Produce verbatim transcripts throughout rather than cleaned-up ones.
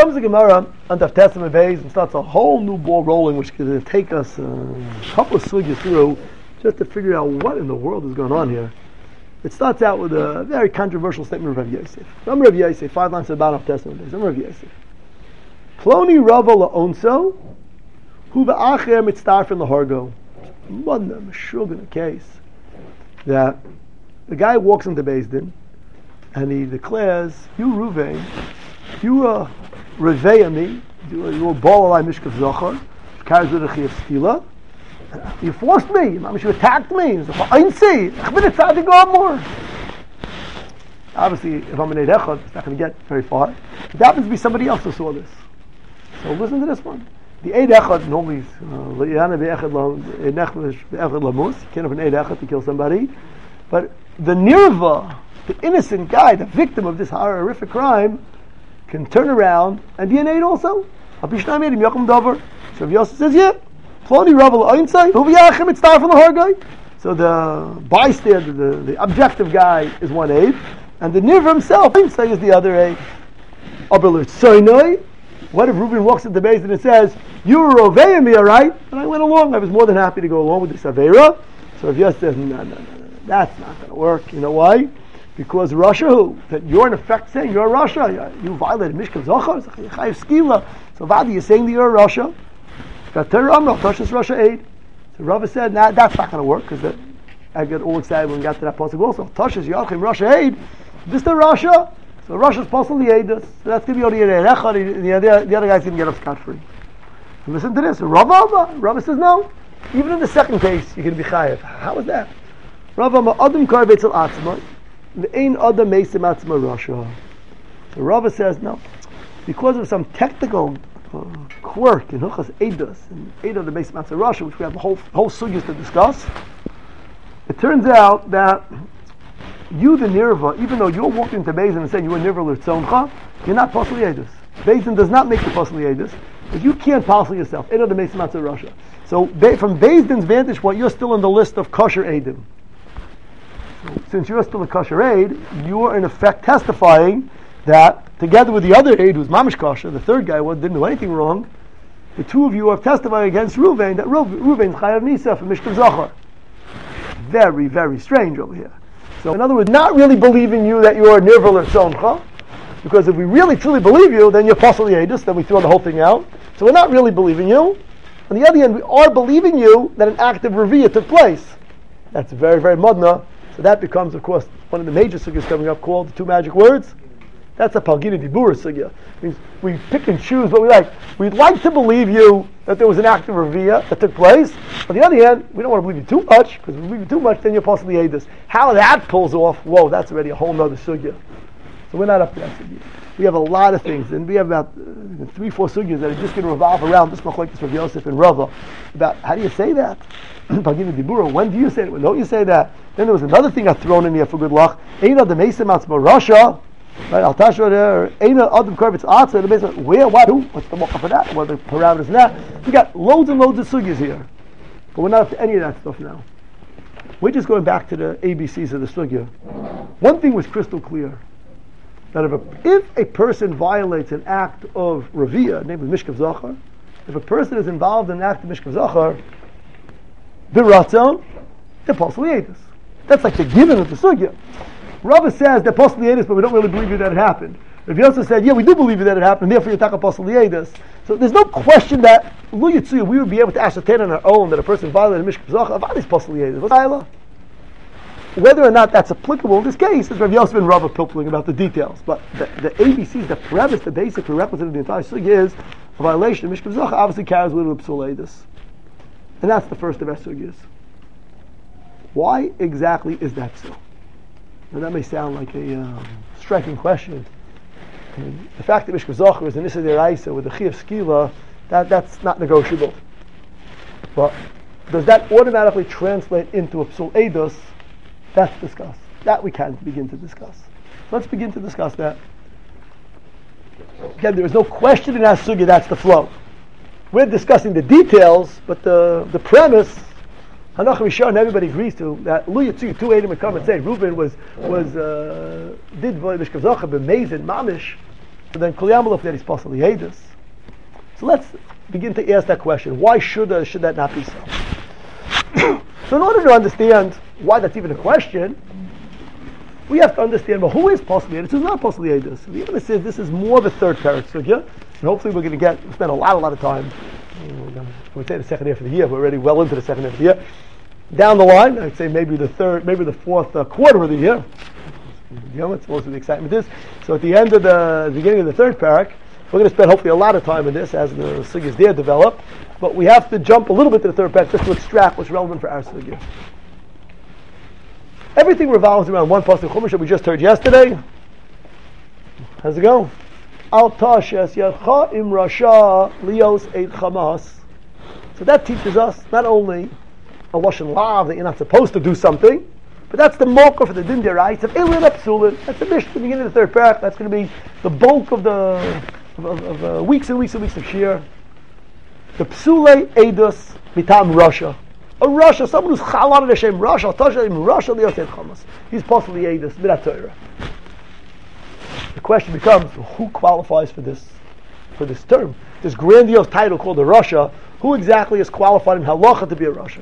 comes the Gemara on Daf Testament Beis and starts a whole new ball rolling, which could take us uh, a couple of sugyas through just to figure out what in the world is going on here. It starts out with a very controversial statement of Rav Yosef. Remember Rav Yosef, five lines at the bottom of Testament Beis. Remember Rav Yosef. Ploni Rava la'onso, hu ba'acher mitzdarfen lahargo. Madna, meshug in the case that the guy walks into Beis Din and he declares, "You Ruvain, you are Reveya me, you are, you are Baal Alai Mishkav Zachar, carries with a Chiyuv Skila. You forced me, you attacked me. Obviously, if I'm an Eid Echad, it's not going to get very far. It happens to be somebody else who saw this. So listen to this one. The Eid Echad normally is you can't have an Eid Echad to kill somebody. But the Nirva, the innocent guy, the victim of this horrific crime, can turn around and be an Eid also. So Rav Yosef says, yeah. So the bystander, the, the objective guy is one Eid, and the Nirva himself is the other Eid. What if Reuben walks into the Beis and it says, "You were Roveya me, all right?" And I went along. I was more than happy to go along with this Avera. So Rav Yosef says, no, no, no, no, that's not going to work. You know why? Because Russia, who? That you're in effect saying you're Russia. You violated Mishkav Zochar, Chayiv Skila. So Vadi, you're saying that you're Russia. Russia aid. So Rava said, nah, that's not going to work, because I got all excited when we got to that pasuk also. Tashas Yachim Russia aid. This is Russia. So Russia's possibly aid us. So that's going to be only an Echad. The other, the other guy's going to get up scot free. So listen to this. Rava, Rava says no. Even in the second case, you're going to be chayiv. How is that? Rava Adam Kar Beitzel Atzma. Ve'ein Adam Meisim Atzma Russia. So Rava says no, because of some technical Uh, quirk in Hilchas Eidos and Eidos the Beis Matzah Russia, which we have a whole whole sugyas to discuss. It turns out that you, the Nirva, even though you're walking into Beis Din and saying you are Nirva l'Tzoncha, you're not Pasli Eidos. Beis Din does not make you Pasli Eidos, but you can't Pasli yourself. Eidos the Beis Matzah Russia. So be, from Beis Din's vantage point, you're still on the list of kosher Eidim. So, since you're still a kosher Eid, you are in effect testifying that together with the other Eid who's Mamish Kosher, the third guy who didn't do anything wrong, the two of you are testifying against Reuven that Reuven's Chayav Nisa for Mishkav Zachar. Very, very strange over here. So in other words, not really believing you that you are Nirva l'Tzoncha, because if we really truly believe you, then you're Pasal Yedus, then we throw the whole thing out. So we're not really believing you. On the other hand, we are believing you that an act of Revi'ah took place. That's very, very modna. So that becomes, of course, one of the major sugyas coming up called the two magic words. That's a Palgina Dibura sugya. Means we pick and choose what we like. We'd like to believe you that there was an act of Revi'ah that took place. On the other hand, we don't want to believe you too much, because if we believe you too much, then you're possibly Eidos. How that pulls off, whoa, that's already a whole nother sugya. So we're not up to that sugya. We have a lot of things, and we have about uh, three, four sugyas that are just going to revolve around this machlokes Rav Yosef and Rava. About how do you say that? Palgina Dibura, when do you say it? When don't you say that? Then there was another thing I thrown in here for good luck. Eina the Mesa Matzma Russia. Right, Al Tashra there, Eina Adam Karvitz Atza, the basement. Where, what, who? What's the mocha for that? What are the parameters of that? We got loads and loads of sugyas here, but we're not up to any of that stuff now. We're just going back to the A B Cs of the sugya. One thing was crystal clear: that if a, if a person violates an act of Revi'ah, namely Mishkav Zachar, if a person is involved in an act of Mishkav Zachar, the Ratzon, they're possibly Eidos. That's like the given of the sugya. Rava says they're possibly Eidos, but we don't really believe you that it happened. Rav Yosef said, yeah, we do believe you that it happened, therefore you're talking possibly Eidos. So there's no question that Lu Yitzuya, we would be able to ascertain on our own that a person violated Mishkav Zachar, Avadi's possibly Eidos. What's Ayla? Whether or not that's applicable in this case is Rav Yosef and Rava pilpling about the details. But the, the A B Cs, the premise, the basic prerequisite of the entire sugya is a violation of Mishkav Zachar obviously carries with it a psul Eidos. And that's the first of our sugyas. Why exactly is that so? Now that may sound like a um, striking question. I mean, the fact that Mishkav Zachar is an Issa Deraisa with the Chiyuv Skila, that, that's not negotiable. But does that automatically translate into a Psul Eidos? That's discussed. That we can begin to discuss. So let's begin to discuss that. Again, there is no question in our sugya that's the flow. We're discussing the details, but the, the premise, Hanach Rishon, and everybody agrees to that. Lu Yitzu, two Eidim would come and say Reuben was was uh, did Mishkav Zachar b'mezid mamish. So then Kol Yamel that he's possible Yedus. So let's begin to ask that question. Why should or should that not be so? So in order to understand why that's even a question, we have to understand, well, who is possible Yedus, who's not possible Yedus. The Yedus says this is more of a third parak sugya, and hopefully we're going to get, spend a lot, a lot of time, we'll say the second half of the year, we're already well into the second half of the year. Down the line, I'd say maybe the third, maybe the fourth uh, quarter of the year. You know, it's most of the excitement is. So at the end of the, the beginning of the third parak, we're going to spend hopefully a lot of time in this as the sugyas there develop. But we have to jump a little bit to the third parak just to extract what's relevant for our sugya. Everything revolves around one pasuk chumash that we just heard yesterday. How's it go? Al tashes yadcha im rasha lios eid chamas. So that teaches us not only a lashon lav that you're not supposed to do something, but that's the marker for the din deraisa of Elin Apsulin. That's the mission at the beginning of the third parak. That's going to be the bulk of the of, of, of uh, weeks and weeks and weeks of shir. The psule edus mitam rasha. A rasha, someone who's chalon on Hashem rasha, tasha im rasha liosei chamas. He's possibly edus midat Torah. The question becomes, who qualifies for this for this term, this grandiose title called a rasha? Who exactly is qualified in halacha to be a rasha?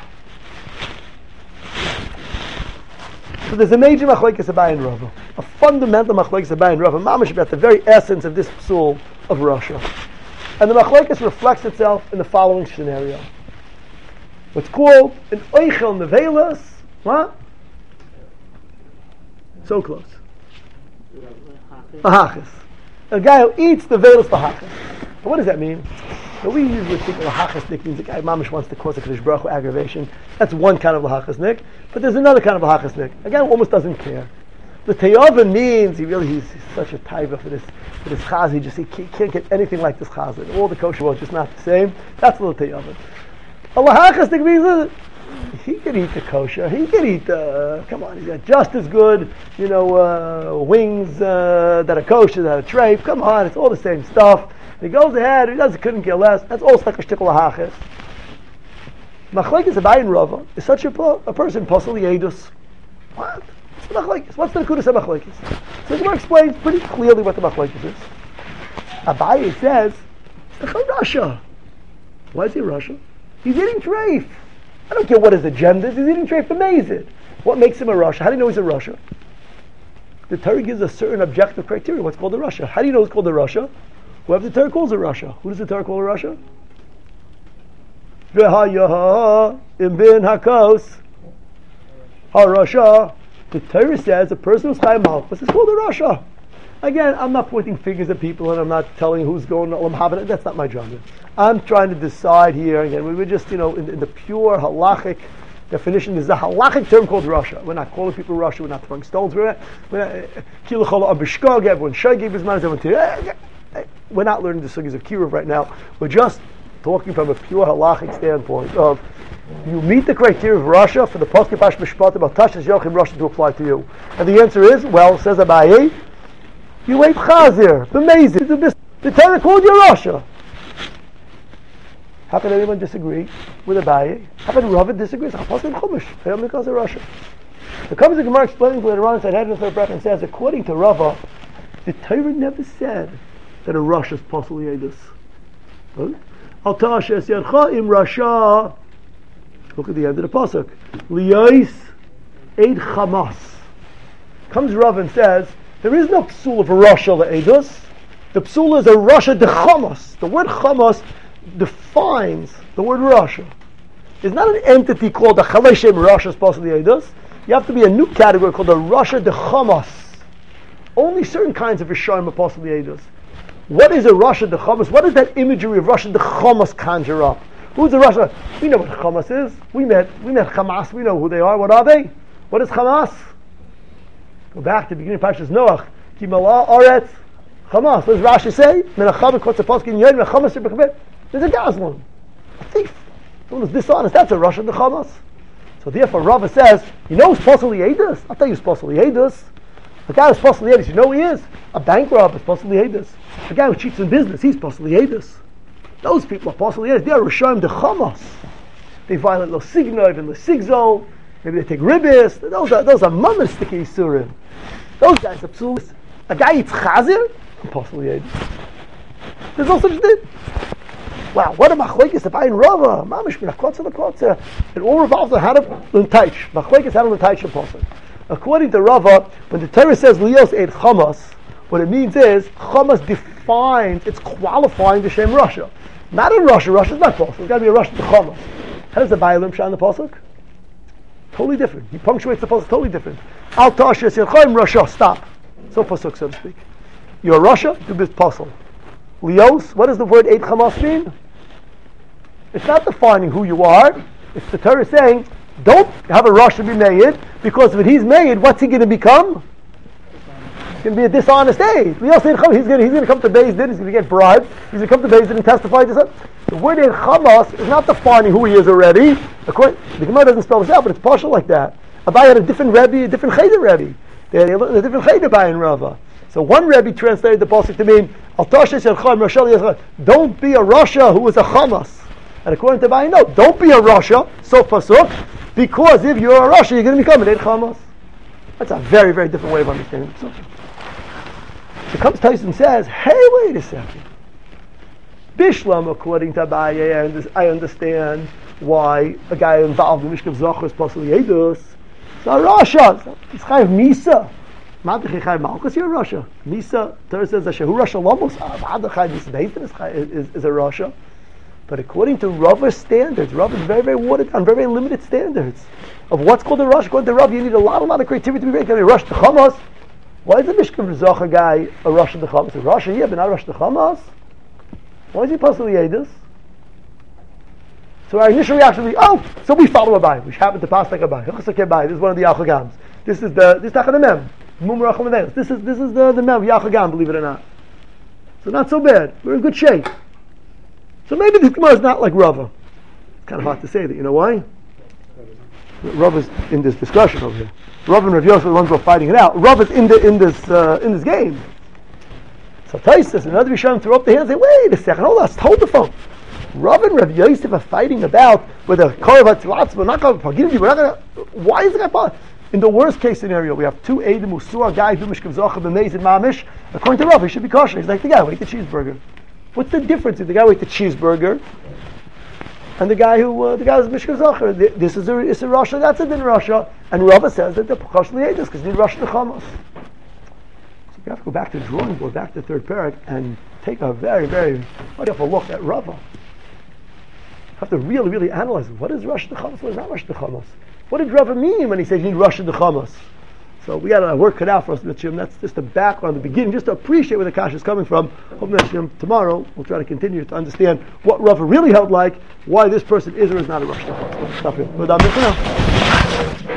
So there's a major machlokes Abaye and Rava, a fundamental machlokes Abaye and Rava, mamash about the very essence of this psul of rasha, and the machlokes reflects itself in the following scenario. What's called an oichel nevelas, what? So close. Lahachis. A guy who eats the velas lahachis. What does that mean? So we usually think of lahachasnik means a guy mamish wants to cause a Kadosh Baruch Hu aggravation. That's one kind of lahachasnik. But there's another kind of lahachasnik. A guy who almost doesn't care. The teyava means he really he's, he's such a taiva for this for this chaz. He just he can't get anything like this chaz. All the kosher was just not the same. That's a little teyava. A lahachasnik means uh, he can eat the kosher. He can eat the. Uh, come on, he's got just as good, you know, uh, wings uh, that are kosher, that are treif. Come on, it's all the same stuff. He goes ahead, he doesn't, couldn't care less. That's all like a shtickle lahachis. Machlekes Abaye and Rava is such a, a person, possibly edus. What? What's the machlekes? What's the nekudas of machlekes? So the Gemara explains pretty clearly what the machlekes is. Abaye says, it's a rasha. Why is he Russia? He's eating treif. I don't care what his agenda is, he's eating treif amazing. What makes him a rasha? How do you know he's a rasha? The Torah gives a certain objective criteria, what's called a rasha. How do you know it's called a rasha? Whoever the Torah calls a rasha. Who does the Torah call a rasha? V'hayaha im bin hakos ha-rasha. The Torah says a person who's chayim malchus is called a rasha. Again, I'm not pointing fingers at people and I'm not telling who's going to Olam Haba. That's not my job. I'm trying to decide here. Again, we were just, you know, in, in the pure halachic definition. There's a halachic term called rasha. We're not calling people rasha. We're not throwing stones. We're not. We're not. Everyone shagig bisman. Everyone. We're not learning the sugyas of kiruv right now. We're just talking from a pure halachic standpoint of you meet the criteria of rasha for the posuk pash mishpat about tashas yochim rasha to apply to you. And the answer is, well, says Abaye, you ate chazir, amazing. The Torah called you rasha. How can anyone disagree with Abaye? How can Rava disagree? How possible chumash? Hayom because of rasha. The comes the Gemara explaining later on inside head of the third bracket and says, according to Rava, the Torah never said that a rasha is possibly edus. Al tashes yadcha im rasha. Look at the end of the pasuk. Liyos eid chamas. Comes Rav and says there is no psul of a rasha leedus. The psul is a rasha de chamas. The word chamas defines the word rasha. It's not an entity called a chaleshem rasha is possibly edus. You have to be a new category called a rasha de chamas. Only certain kinds of rishayim are possibly edus. What is a rasha de chamas? What is that imagery of rasha de chamas conjure up? Who's the rasha? We know what chamas is. We met we met Hamas. We know who they are. What are they? What is Hamas? Go back to the beginning of Parshas Noach. Ki mala aretz Hamas. What does Rashi say? There's a gazlan, a thief, someone who's dishonest. That's a rasha de chamas. So therefore, Rava says, you know who's possibly edus? I'll tell you who's possibly edus. The guy who's possibly edus, you know who he is? A bank robber is possibly edus. The guy who cheats in business, he's possibly edus. Those people are possibly edus. They are Rishayim de Chamas. They violate lo signov and lo sigzol. Maybe they take ribis. Those are those are mamas sticky surim. Those guys are psulis. A guy eats chazir. Apostle Yedus. There's no such thing. Wow, what a machlekes if I in Rava, mamish min hakotza lekotza. It all revolves on how to l'ntaysh. Machlekes how to l'ntaysh a person. According to Rava, when the Torah says lios eid chamas, what it means is chamas defines, it's qualifying the shem Russia. Not in Russia. Russia's not pasuk. It's got to be a Russian to chamas. How does the Bailam shine the pasuk? Totally different. He punctuates the pasuk totally different. Al tashes yirchaim Russia. Stop. So pasuk, so to speak. You're Russia. Do this pasuk. Lios. What does the word eid chamas mean? It's not defining who you are. It's the Torah saying, don't have a Russia be made, because when he's made, what's he going to become? He's going to be a dishonest aid. He's going to he's going to come to Beis Din. He's going to get bribed. He's going to come to Beis Din and testify to something. The word in Chamas is not defining who he is already. According, the Gemara doesn't spell this out, but it's partial like that. Abai had a different Rebbe, a different Cheder Rebbe. They had a different Cheder by in Rava. So one Rebbe translated the pasuk to mean, Al Tashes Yelchaim Roshel Yelchaim. Don't be a Rasha who is a Chamas. And according to Abai, no, don't be a Rasha. So pasuk, because if you're a Rasha, you're going to become an Eid Chamas. That's a very, very different way of understanding the pasuk. So comes Tyson and says, hey, wait a second. Bishlam, according to Abaye, I understand why a guy involved in Mishkav Zocher is possibly Yedus. So Rasha, it's Chayav Misa. Madach Chayav Malchus, you're a Rasha. Misa, Torah says, Ashehu Rasha Lomos, Madach Chayav Misa Deitin is, is a Rasha. But according to Rava's standards, Rav is very, very watered down, very, very limited standards of what's called a Rasha. According to Rav, you need a lot, a lot of creativity to be great. You Rasha to Chamas. Why is the Mishkav Zocher guy a Rasha to Chamas? A Rasha, yeah, but not a Rasha to Chamas. Why is he possibly Yedus? So our initial reaction will be, oh, so we follow Abai. We happen to pass like Abai. This is one of the Yachagams. This is the this is Tachan Mem. This is this is the the Mem Yachagam. Believe it or not. So not so bad. We're in good shape. So maybe this Gemara is not like Rava. It's kind of hard to say that. You know why? Rava's in this discussion over here. Rav and Rav Yosef are the ones who are fighting it out. Rava's in the in this uh, in this game. So Taisus and other Rishonim throw up the hands and say, wait a second, hold on, let's hold the phone. Rav and Rav Yosef are fighting about whether Korav Hatzilatz, we're not going to forgive you, we're not going to, why is the guy, in the worst case scenario, we have two Eidim who saw a guy who Mishkav Zocher b'Meizid Mamish, according to Rav, he should be kosher. He's like, the guy who ate the cheeseburger. What's the difference if the guy who ate the cheeseburger and the guy who, uh, the guy who's Mishkav Zocher? This is a, it's a Rasha, that's a din Rasha, and Rava says that the kosher Eidim because they need Rasha to Chamas. You have to go back to the drawing board, back to the third parak, and take a very, very wonderful look at Rava. You have to really, really analyze what is Rosh Hashanah, what is not Rosh Hashanah. What did Rava mean when he said you need Rosh Hashanah? So we got to work it out for us, Mitzvah. That's just the background, the beginning, just to appreciate where the Kasha is coming from. Hope Mitzvah, tomorrow we'll try to continue to understand what Rava really held like, why this person is or is not a Rosh Hashanah. Stop here.